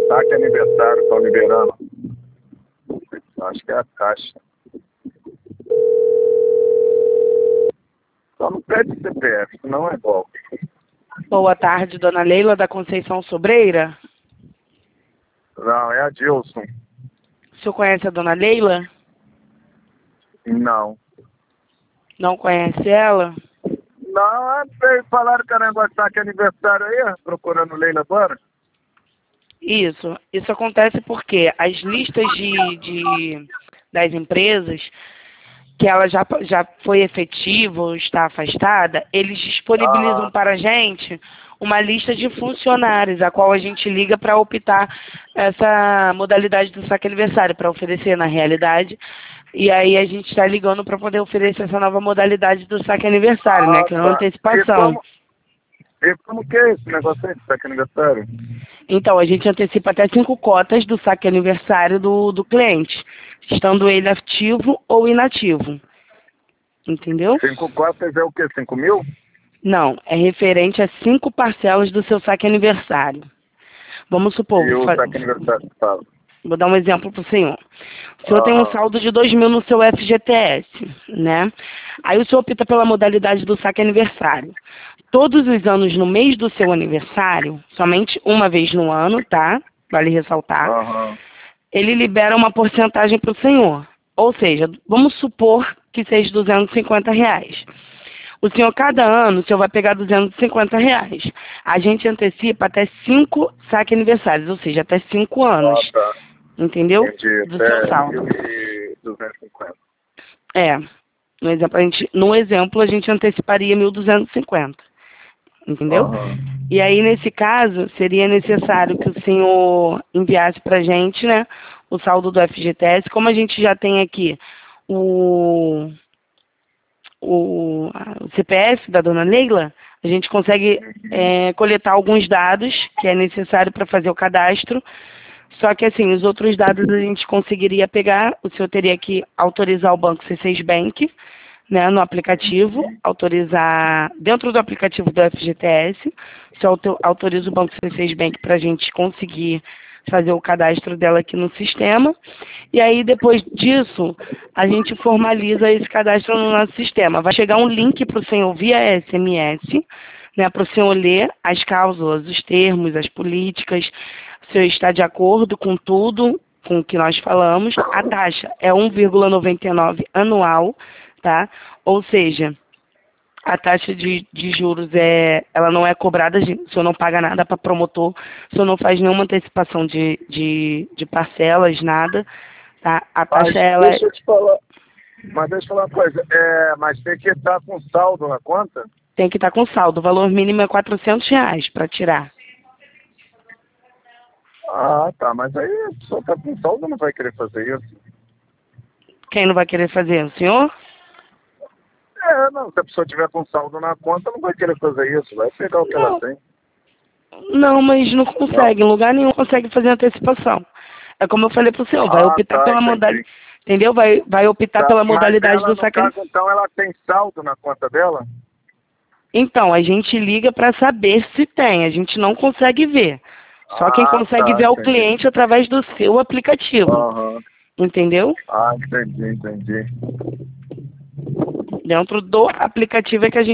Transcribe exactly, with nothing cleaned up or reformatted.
Saque aniversário, estão liberando. Acho que é a Caixa. Só não pede C P F, senão é golpe. Boa tarde, dona Leila da Conceição Sobreira. Não, é a Dilson. O senhor conhece a dona Leila? Não. Não conhece ela? Não, vocês falaram que era negócio de saque aniversário aí, procurando Leila agora? Isso. Isso acontece porque as listas de, de, das empresas que ela já, já foi efetiva ou está afastada, eles disponibilizam Ah, para a gente uma lista de funcionários, a qual a gente liga para optar essa modalidade do saque aniversário, para oferecer na realidade. E aí a gente está ligando para poder oferecer essa nova modalidade do saque aniversário, né? ah, Que é uma tá. E antecipação. como, e como que é esse negócio aí de saque aniversário? Então, a gente antecipa até cinco cotas do saque aniversário do, do cliente, estando ele ativo ou inativo. Entendeu? Cinco cotas é o quê? Cinco mil? Não, é referente a cinco parcelas do seu saque aniversário. Vamos supor, E vou, o fa- saque aniversário que fala? vou dar um exemplo para o senhor. O senhor tem um Aham. saldo de dois mil no seu F G T S, né? Aí o senhor opta pela modalidade do saque aniversário. Todos os anos, no mês do seu aniversário, somente uma vez no ano, tá? Vale ressaltar. Aham. Ele libera uma porcentagem para o senhor. Ou seja, vamos supor que seja duzentos e cinquenta reais. O senhor, cada ano, o senhor vai pegar duzentos e cinquenta reais. A gente antecipa até cinco saque aniversários, ou seja, até cinco anos. Ah, tá. Entendeu? Entendi. Do seu Até saldo. mil e duzentos e cinquenta. É. No exemplo, a gente, no exemplo, a gente anteciparia mil duzentos e cinquenta. Entendeu? Aham. E aí, nesse caso, seria necessário que o senhor enviasse para a gente, né, o saldo do F G T S. Como a gente já tem aqui o, o, a- o C P F da dona Leila, a gente consegue é, coletar alguns dados que é necessário para fazer o cadastro. Só que, assim, os outros dados a gente conseguiria pegar, o senhor teria que autorizar o banco C seis Bank, né, no aplicativo, autorizar, dentro do aplicativo do F G T S, se auto- autoriza o banco C seis Bank para a gente conseguir fazer o cadastro dela aqui no sistema. E aí, depois disso, a gente formaliza esse cadastro no nosso sistema. Vai chegar um link para o senhor via S M S, né, para o senhor ler as cláusulas, os termos, as políticas, se o senhor está de acordo com tudo, com o que nós falamos. A taxa é um vírgula noventa e nove anual, tá? Ou seja, a taxa de, de juros é, ela não é cobrada, o senhor não paga nada para promotor, o senhor não faz nenhuma antecipação de, de, de parcelas, nada, tá? A Mas taxa, ela é- deixa eu te falar. Mas deixa eu falar uma coisa. É, mas tem que estar com saldo na conta? tem que estar com saldo, o valor mínimo é quatrocentos reais para tirar. Ah, tá. Mas aí a pessoa tá com saldo não vai querer fazer isso. Quem não vai querer fazer? O senhor? É, não. Se a pessoa tiver com saldo na conta, não vai querer fazer isso. Vai pegar o que ela Não, tem. não, mas não Não? consegue, em lugar nenhum consegue fazer antecipação. É como eu falei para o senhor, vai Ah, optar tá. pela modalidade, Entendi. entendeu? Vai, vai optar Tá. pela Mas modalidade ela, do no saque. caso, então, ela tem saldo na conta dela? Então, a gente liga para saber se tem, a gente não consegue ver. Só quem Ah, consegue tá. ver é o Entendi. cliente através do seu aplicativo, Aham. entendeu? Ah, entendi, entendi. Dentro do aplicativo é que a gente